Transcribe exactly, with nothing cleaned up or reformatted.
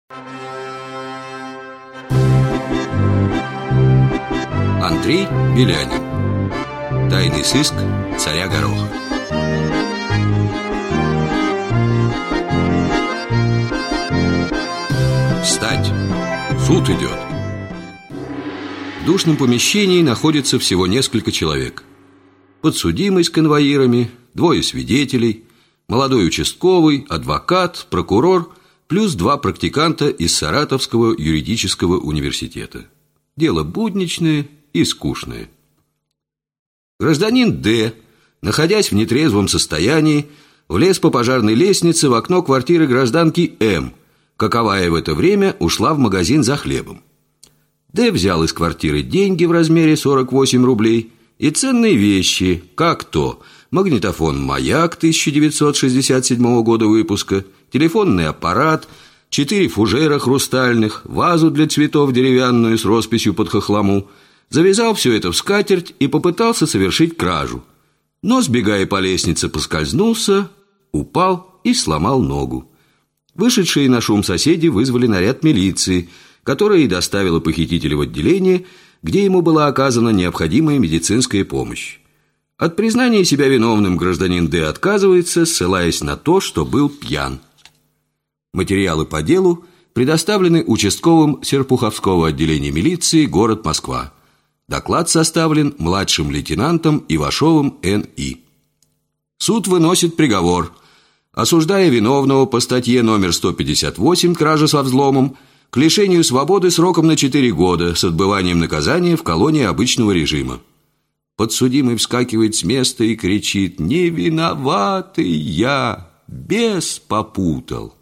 Андрей Белянин. Тайный сыск царя Гороха. Встать! Суд идет! В душном помещении находится всего несколько человек. Подсудимый с конвоирами, двое свидетелей, молодой участковый, адвокат, прокурор, плюс два практиканта из Саратовского юридического университета. Дело будничное и скучное. Гражданин Д, находясь в нетрезвом состоянии, влез по пожарной лестнице в окно квартиры гражданки М, каковая в это время ушла в магазин за хлебом. Д взял из квартиры деньги в размере сорок восемь рублей и ценные вещи, как то магнитофон «Маяк» тысяча девятьсот шестьдесят седьмого года выпуска, телефонный аппарат, четыре фужера хрустальных, вазу для цветов деревянную с росписью под хохлому. Завязал все это в скатерть и попытался совершить кражу. Но, сбегая по лестнице, поскользнулся, упал и сломал ногу. Вышедшие на шум соседи вызвали наряд милиции, которая и доставила похитителя в отделение, где ему была оказана необходимая медицинская помощь. От признания себя виновным гражданин Д отказывается, ссылаясь на то, что был пьян. Материалы по делу предоставлены участковым Серпуховского отделения милиции, город Москва. Доклад составлен младшим лейтенантом Ивашовым Н И Суд выносит приговор, осуждая виновного по статье номер сто пятьдесят восемь «Кража со взломом» к лишению свободы сроком на четыре года с отбыванием наказания в колонии обычного режима. Подсудимый вскакивает с места и кричит: «Не виноватый я, бес попутал».